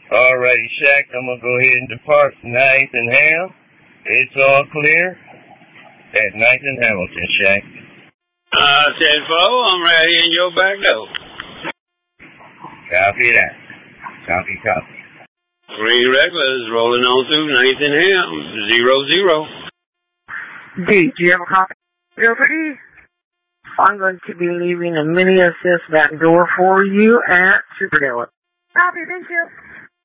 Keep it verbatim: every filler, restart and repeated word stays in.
Alrighty, Shaq, I'm going to go ahead and depart ninth and Ham. It's all clear at ninth and Hamilton, Shaq. Uh, ten four, I'm right here in your back door. Copy that. Copy, copy. Green regulars rolling on through ninth and Ham, zero zero. D, do you have a copy over E? I'm going to be leaving a mini assist back door for you at Superdale. Copy, thank you.